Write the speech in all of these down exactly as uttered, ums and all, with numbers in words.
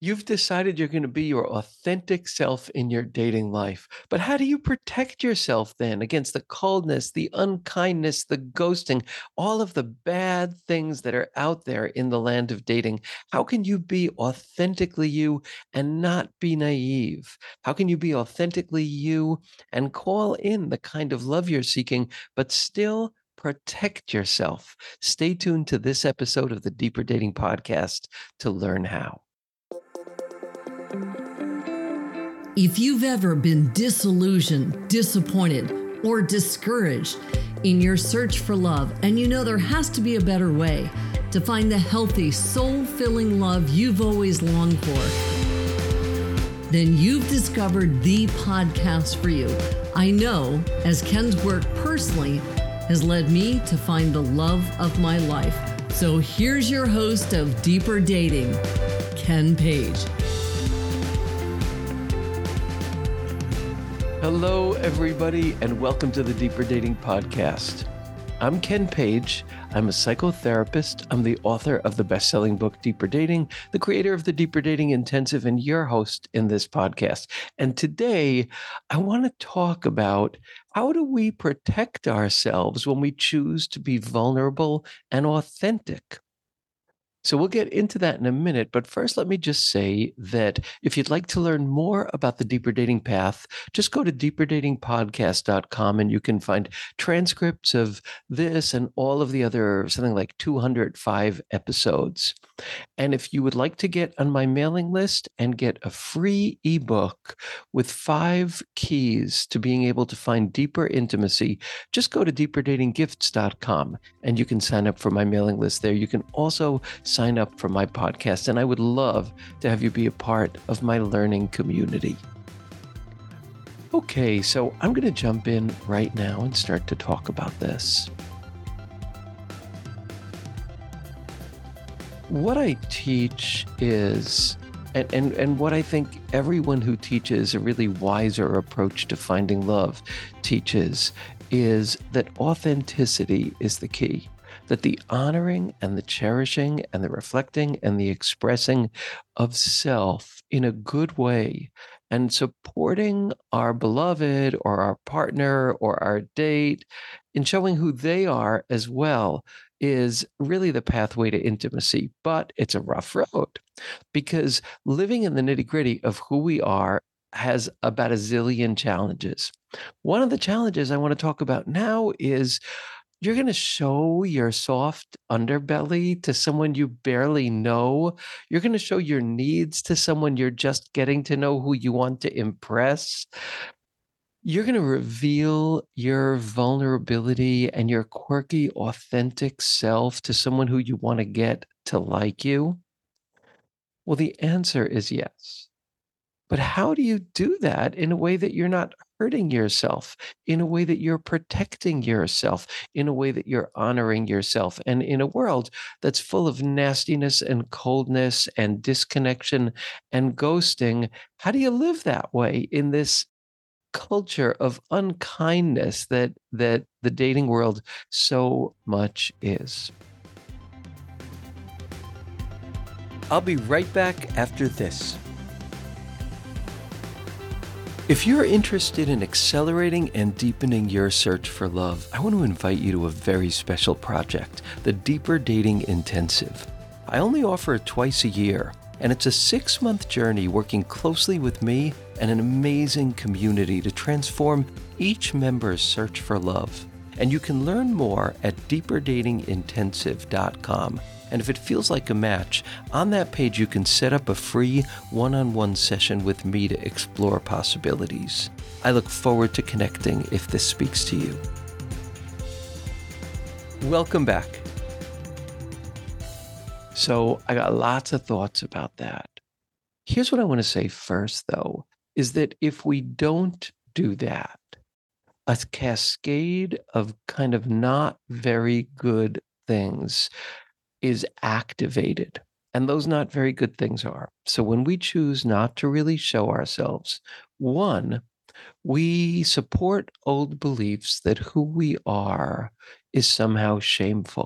You've decided you're going to be your authentic self in your dating life. But how do you protect yourself then against the coldness, the unkindness, the ghosting, all of the bad things that are out there in the land of dating? How can you be authentically you and not be naive? How can you be authentically you and call in the kind of love you're seeking, but still protect yourself? Stay tuned to this episode of the Deeper Dating Podcast to learn how. If you've ever been disillusioned, disappointed, or discouraged in your search for love, and you know there has to be a better way to find the healthy, soul-filling love you've always longed for, then you've discovered the podcast for you. I know, as Ken's work personally has led me to find the love of my life. So here's your host of Deeper Dating, Ken Page. Hello, everybody, and welcome to the Deeper Dating Podcast. I'm Ken Page. I'm a psychotherapist. I'm the author of the best-selling book, Deeper Dating, the creator of the Deeper Dating Intensive, and your host in this podcast. And today, I want to talk about how do we protect ourselves when we choose to be vulnerable and authentic? So we'll get into that in a minute, but first let me just say that if you'd like to learn more about the Deeper Dating Path, just go to deeper dating podcast dot com and you can find transcripts of this and all of the other, something like two hundred five episodes. And if you would like to get on my mailing list and get a free ebook with five keys to being able to find deeper intimacy, just go to deeper dating gifts dot com and you can sign up for my mailing list there. You can also sign up for my podcast, and I would love to have you be a part of my learning community. Okay, so I'm going to jump in right now and start to talk about this. What I teach is, and, and, and what I think everyone who teaches a really wiser approach to finding love teaches, is that authenticity is the key. That the honoring and the cherishing and the reflecting and the expressing of self in a good way and supporting our beloved or our partner or our date in showing who they are as well is really the pathway to intimacy. But it's a rough road because living in the nitty-gritty of who we are has about a zillion challenges. One of the challenges I want to talk about now is you're going to show your soft underbelly to someone you barely know. You're going to show your needs to someone you're just getting to know, who you want to impress. You're going to reveal your vulnerability and your quirky, authentic self to someone who you want to get to like you. Well, the answer is yes. But how do you do that in a way that you're not hurting yourself, in a way that you're protecting yourself, in a way that you're honoring yourself, and in a world that's full of nastiness and coldness and disconnection and ghosting? How do you live that way in this culture of unkindness that that the dating world so much is? I'll be right back after this. If you're interested in accelerating and deepening your search for love, I want to invite you to a very special project, the Deeper Dating Intensive. I only offer it twice a year, and it's a six-month journey working closely with me and an amazing community to transform each member's search for love. And you can learn more at deeper dating intensive dot com. And if it feels like a match, on that page you can set up a free one-on-one session with me to explore possibilities. I look forward to connecting if this speaks to you. Welcome back. So I got lots of thoughts about that. Here's what I want to say first, though, is that if we don't do that, a cascade of kind of not very good things is activated. And those not very good things are. So when we choose not to really show ourselves, one, we support old beliefs that who we are is somehow shameful.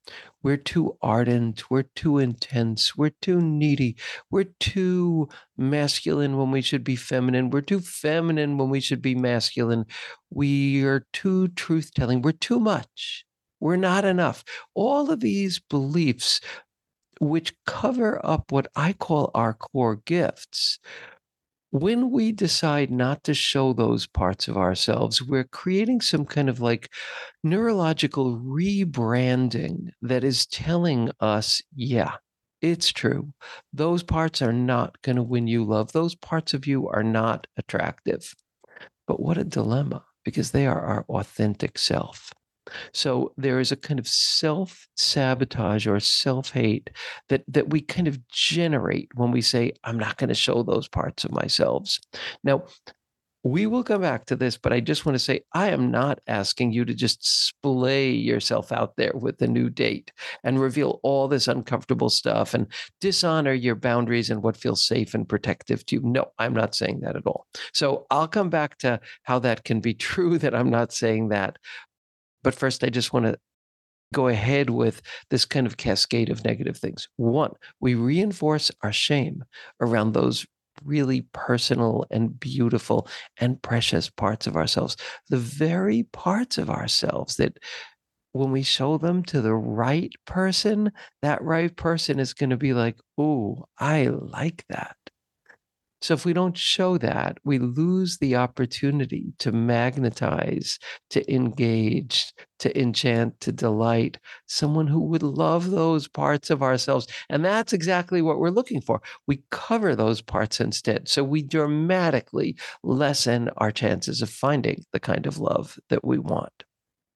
We're too ardent. We're too intense. We're too needy. We're too masculine when we should be feminine. We're too feminine when we should be masculine. We are too truth telling. We're too much. We're not enough. All of these beliefs, which cover up what I call our core gifts, when we decide not to show those parts of ourselves, we're creating some kind of like neurological rebranding that is telling us, yeah, it's true. Those parts are not going to win you love. Those parts of you are not attractive. But what a dilemma, because they are our authentic self. So there is a kind of self-sabotage or self-hate that that we kind of generate when we say, I'm not going to show those parts of myself. Now, we will come back to this, but I just want to say, I am not asking you to just splay yourself out there with a new date and reveal all this uncomfortable stuff and dishonor your boundaries and what feels safe and protective to you. No, I'm not saying that at all. So I'll come back to how that can be true, that I'm not saying that. But first, I just want to go ahead with this kind of cascade of negative things. One, we reinforce our shame around those really personal and beautiful and precious parts of ourselves, the very parts of ourselves that when we show them to the right person, that right person is going to be like, oh, I like that. So if we don't show that, we lose the opportunity to magnetize, to engage, to enchant, to delight someone who would love those parts of ourselves. And that's exactly what we're looking for. We cover those parts instead. So we dramatically lessen our chances of finding the kind of love that we want.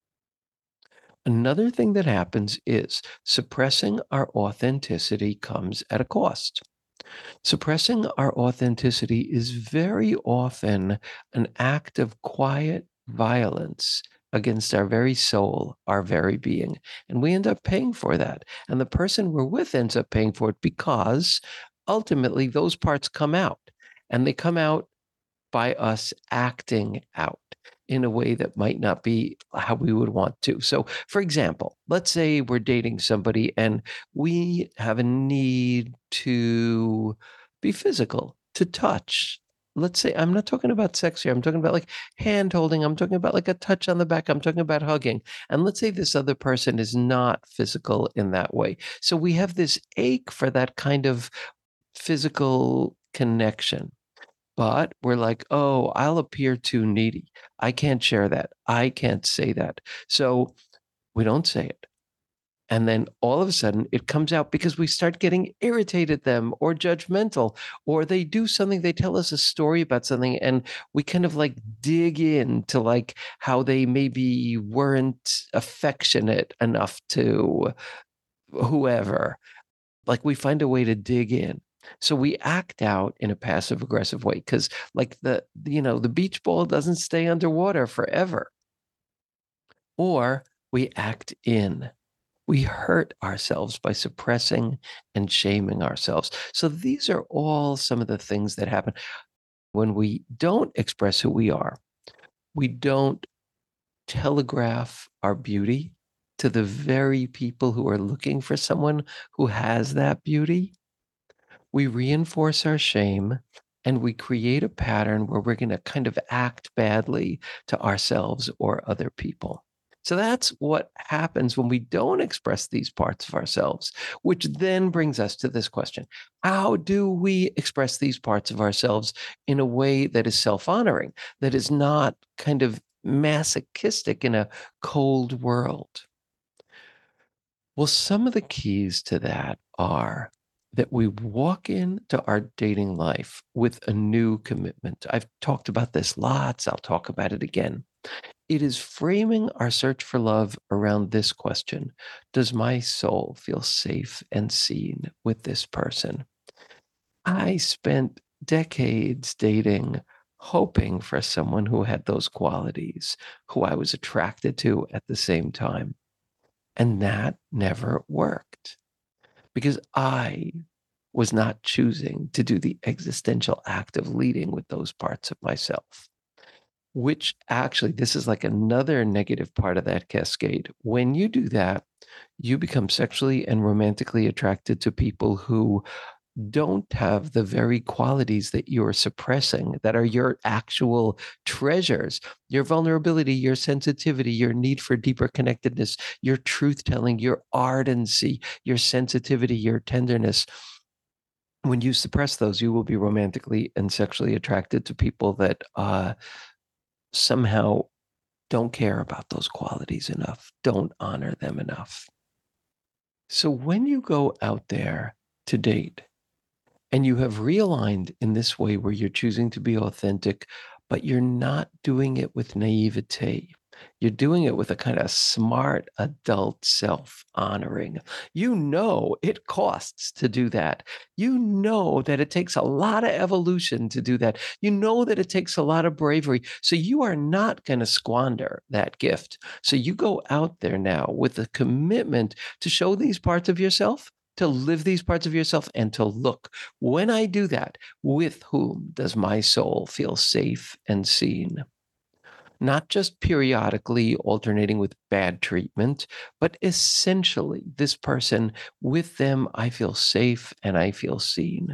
Another thing that happens is suppressing our authenticity comes at a cost. Suppressing our authenticity is very often an act of quiet violence against our very soul, our very being. And we end up paying for that. And the person we're with ends up paying for it because ultimately those parts come out. And they come out by us acting out in a way that might not be how we would want to. So, for example, let's say we're dating somebody and we have a need to be physical, to touch. Let's say, I'm not talking about sex here. I'm talking about like hand holding. I'm talking about like a touch on the back. I'm talking about hugging. And let's say this other person is not physical in that way. So we have this ache for that kind of physical connection. But we're like, oh, I'll appear too needy. I can't share that. I can't say that. So we don't say it. And then all of a sudden it comes out because we start getting irritated at them or judgmental, or they do something, they tell us a story about something, and we kind of like dig into like how they maybe weren't affectionate enough to whoever. Like we find a way to dig in. So we act out in a passive aggressive way because like the, you know, the beach ball doesn't stay underwater forever. Or we act in. We hurt ourselves by suppressing and shaming ourselves. So these are all some of the things that happen when we don't express who we are. We don't telegraph our beauty to the very people who are looking for someone who has that beauty. We reinforce our shame and we create a pattern where we're going to kind of act badly to ourselves or other people. So that's what happens when we don't express these parts of ourselves, which then brings us to this question. How do we express these parts of ourselves in a way that is self-honoring, that is not kind of masochistic in a cold world? Well, some of the keys to that are that we walk into our dating life with a new commitment. I've talked about this lots. I'll talk about it again. It is framing our search for love around this question. Does my soul feel safe and seen with this person? I spent decades dating, hoping for someone who had those qualities, who I was attracted to at the same time. And that never worked because I was not choosing to do the existential act of leading with those parts of myself. which actually, this is like another negative part of that cascade. When you do that, you become sexually and romantically attracted to people who don't have the very qualities that you're suppressing, that are your actual treasures: your vulnerability, your sensitivity, your need for deeper connectedness, your truth telling, your ardency, your sensitivity, your tenderness. When you suppress those, you will be romantically and sexually attracted to people that uh, somehow don't care about those qualities enough, don't honor them enough. So when you go out there to date, and you have realigned in this way where you're choosing to be authentic, but you're not doing it with naivete. You're doing it with a kind of smart adult self honoring. You know it costs to do that. You know that it takes a lot of evolution to do that. You know that it takes a lot of bravery. So you are not going to squander that gift. So you go out there now with a commitment to show these parts of yourself, to live these parts of yourself, and to look. When I do that, with whom does my soul feel safe and seen? Not just periodically alternating with bad treatment, but essentially, this person, with them, I feel safe and I feel seen.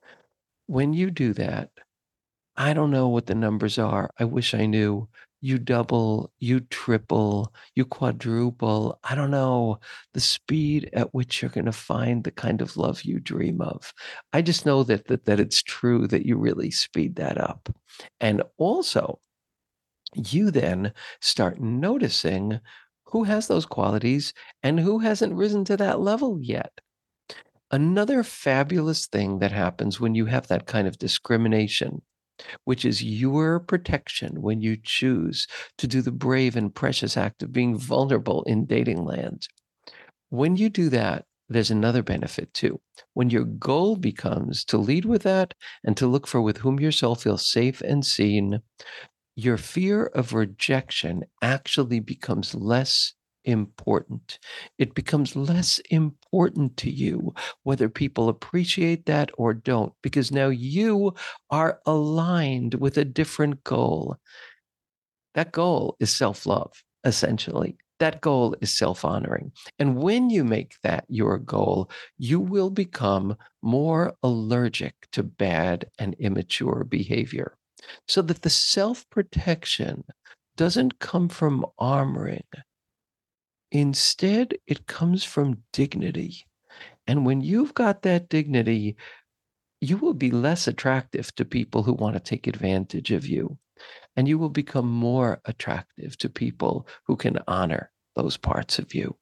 When you do that, I don't know what the numbers are. I wish I knew. You double, you triple, you quadruple. I don't know the speed at which you're going to find the kind of love you dream of. I just know that, that that it's true that you really speed that up. And also, you then start noticing who has those qualities and who hasn't risen to that level yet. Another fabulous thing that happens when you have that kind of discrimination, which is your protection when you choose to do the brave and precious act of being vulnerable in dating land. When you do that, there's another benefit too. When your goal becomes to lead with that and to look for with whom your soul feels safe and seen, your fear of rejection actually becomes less important. It becomes less important to you whether people appreciate that or don't, because now you are aligned with a different goal. That goal is self-love, essentially. That goal is self-honoring. And when you make that your goal, you will become more allergic to bad and immature behavior, so that the self-protection doesn't come from armoring. Instead, it comes from dignity. And when you've got that dignity, you will be less attractive to people who want to take advantage of you. And you will become more attractive to people who can honor those parts of you.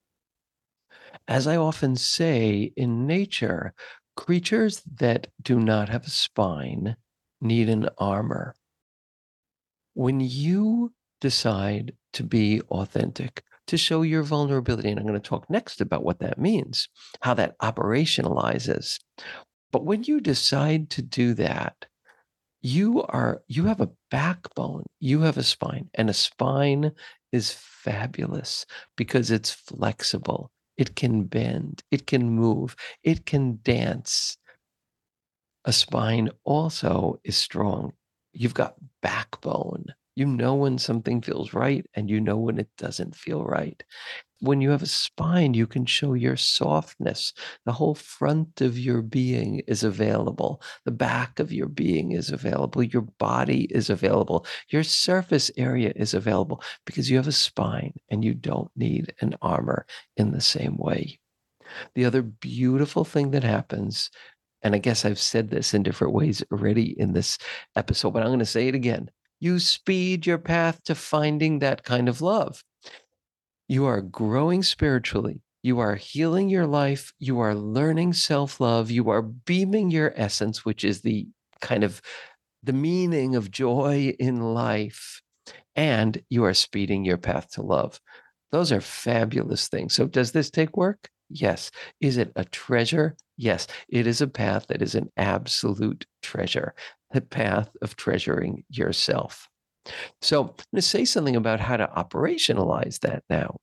As I often say, in nature, creatures that do not have a spine need an armor. When you decide to be authentic, to show your vulnerability, and I'm going to talk next about what that means, how that operationalizes. But when you decide to do that, you are you have a backbone, you have a spine, and a spine is fabulous because it's flexible. It can bend, it can move, it can dance. A spine also is strong. You've got backbone. You know when something feels right and you know when it doesn't feel right. When you have a spine, you can show your softness. The whole front of your being is available. The back of your being is available. Your body is available. Your surface area is available because you have a spine and you don't need an armor in the same way. The other beautiful thing that happens, and I guess I've said this in different ways already in this episode, but I'm going to say it again. You speed your path to finding that kind of love. You are growing spiritually. You are healing your life. You are learning self-love. You are beaming your essence, which is the kind of the meaning of joy in life. And you are speeding your path to love. Those are fabulous things. So does this take work? Yes. Is it a treasure? Yes. It is a path that is an absolute treasure, the path of treasuring yourself. So I'm going to say something about how to operationalize that now.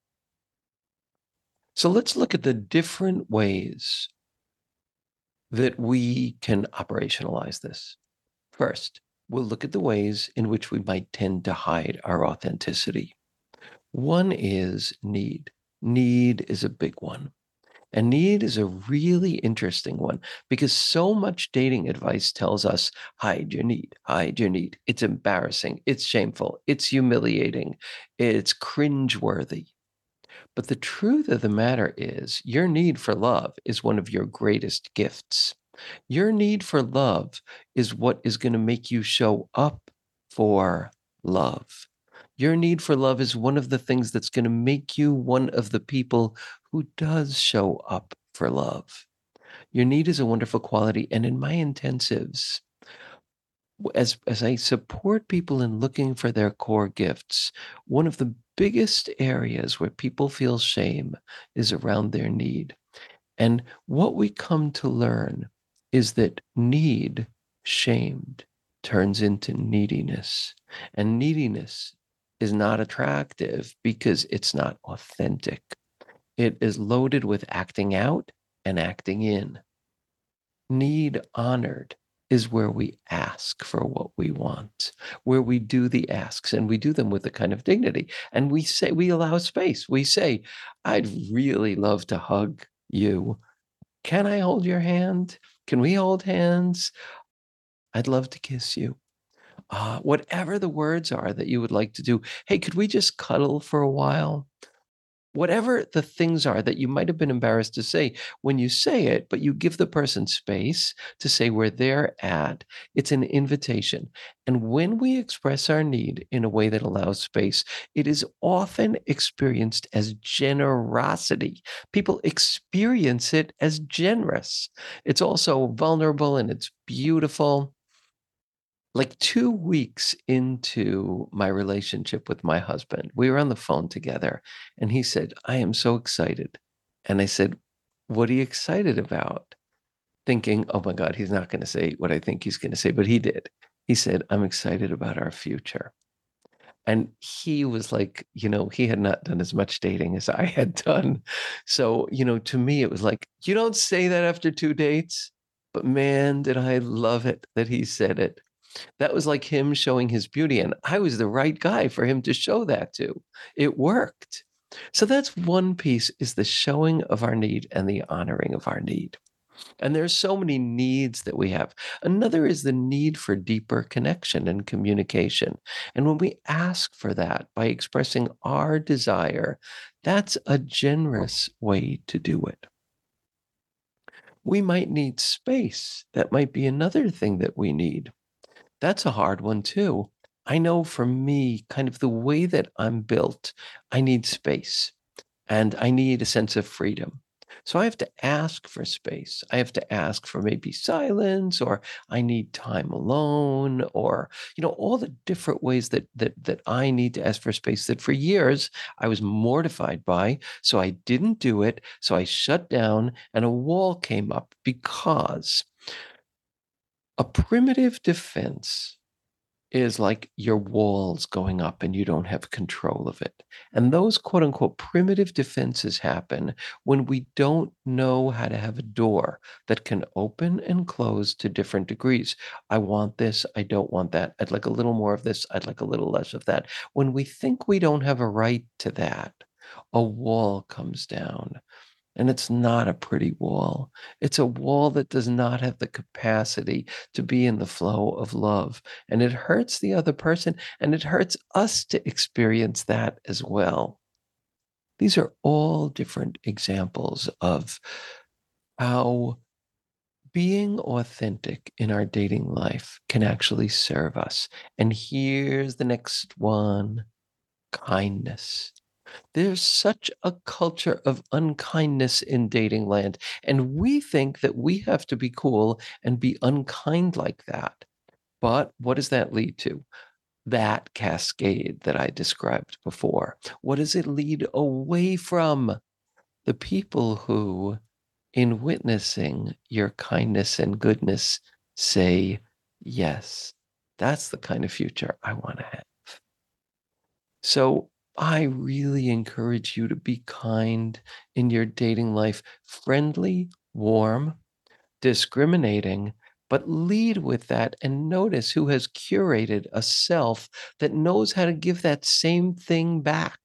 So let's look at the different ways that we can operationalize this. First, we'll look at the ways in which we might tend to hide our authenticity. One is need. Need is a big one. And need is a really interesting one because so much dating advice tells us hide your need, hide your need. It's embarrassing, it's shameful, it's humiliating, it's cringeworthy. But the truth of the matter is, your need for love is one of your greatest gifts. Your need for love is what is going to make you show up for love. Your need for love is one of the things that's going to make you one of the people who does show up for love. Your need is a wonderful quality. And in my intensives, as, as I support people in looking for their core gifts, one of the biggest areas where people feel shame is around their need. And what we come to learn is that need, shamed, turns into neediness. And neediness is not attractive because it's not authentic. It is loaded with acting out and acting in. Need honored is where we ask for what we want, where we do the asks, and we do them with a kind of dignity. And we say, we allow space. We say, I'd really love to hug you. Can I hold your hand? Can we hold hands? I'd love to kiss you. Uh, whatever the words are that you would like to do. Hey, could we just cuddle for a while? Whatever the things are that you might have been embarrassed to say, when you say it, but you give the person space to say where they're at, it's an invitation. And when we express our need in a way that allows space, it is often experienced as generosity. People experience it as generous. It's also vulnerable and it's beautiful. Like two weeks into my relationship with my husband, we were on the phone together and he said, I am so excited. And I said, what are you excited about? Thinking, oh my God, he's not going to say what I think he's going to say, but he did. He said, I'm excited about our future. And he was like, you know, he had not done as much dating as I had done. So, you know, to me, it was like, you don't say that after two dates, but man, did I love it that he said it. That was like him showing his beauty. And I was the right guy for him to show that to. It worked. So that's one piece, is the showing of our need and the honoring of our need. And there's so many needs that we have. Another is the need for deeper connection and communication. And when we ask for that by expressing our desire, that's a generous way to do it. We might need space. That might be another thing that we need. That's a hard one too. I know for me, kind of the way that I'm built, I need space and I need a sense of freedom. So I have to ask for space. I have to ask for maybe silence, or I need time alone, or, you know, all the different ways that that that I need to ask for space that for years I was mortified by. So I didn't do it. So I shut down and a wall came up, because a primitive defense is like your walls going up and you don't have control of it. And those quote unquote primitive defenses happen when we don't know how to have a door that can open and close to different degrees. I want this, I don't want that. I'd like a little more of this, I'd like a little less of that. When we think we don't have a right to that, a wall comes down. And it's not a pretty wall. It's a wall that does not have the capacity to be in the flow of love. And it hurts the other person, and it hurts us to experience that as well. These are all different examples of how being authentic in our dating life can actually serve us. And here's the next one: kindness. There's such a culture of unkindness in dating land, and we think that we have to be cool and be unkind like that. But what does that lead to? That cascade that I described before. What does it lead away from? The people who, in witnessing your kindness and goodness, say, yes, that's the kind of future I want to have. So I really encourage you to be kind in your dating life, friendly, warm, discriminating, but lead with that and notice who has curated a self that knows how to give that same thing back.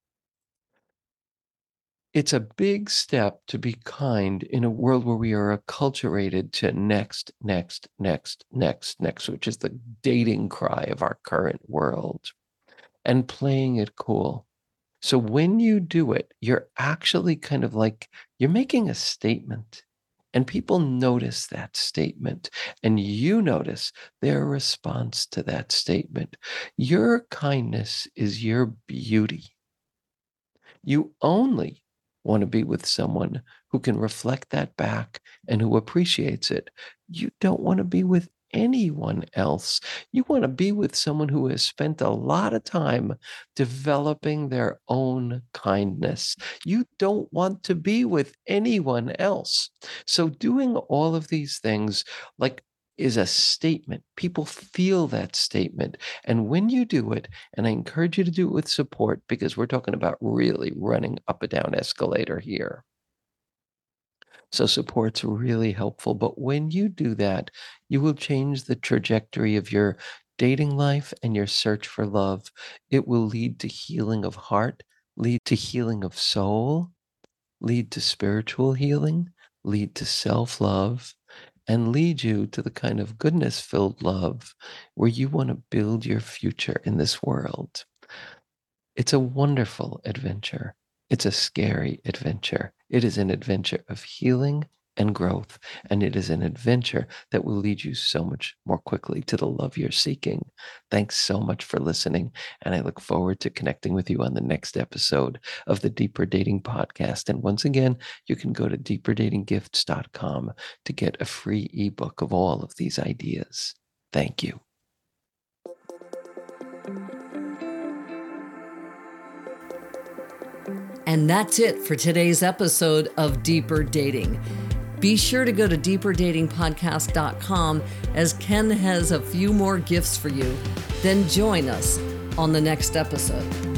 It's a big step to be kind in a world where we are acculturated to next, next, next, next, next, which is the dating cry of our current world, and playing it cool. So when you do it, you're actually kind of like, you're making a statement, and people notice that statement, and you notice their response to that statement. Your kindness is your beauty. You only want to be with someone who can reflect that back and who appreciates it. You don't want to be with anyone else. You want to be with someone who has spent a lot of time developing their own kindness. You don't want to be with anyone else. So doing all of these things, like, is a statement. People feel that statement. And when you do it, and I encourage you to do it with support, because we're talking about really running up a down escalator here. So support's really helpful. But when you do that, you will change the trajectory of your dating life and your search for love. It will lead to healing of heart, lead to healing of soul, lead to spiritual healing, lead to self-love, and lead you to the kind of goodness-filled love where you want to build your future in this world. It's a wonderful adventure. It's a scary adventure. It is an adventure of healing and growth, and it is an adventure that will lead you so much more quickly to the love you're seeking. Thanks so much for listening, and I look forward to connecting with you on the next episode of the Deeper Dating Podcast. And once again, you can go to deeper dating gifts dot com to get a free ebook of all of these ideas. Thank you. And that's it for today's episode of Deeper Dating. Be sure to go to deeper dating podcast dot com, as Ken has a few more gifts for you. Then join us on the next episode.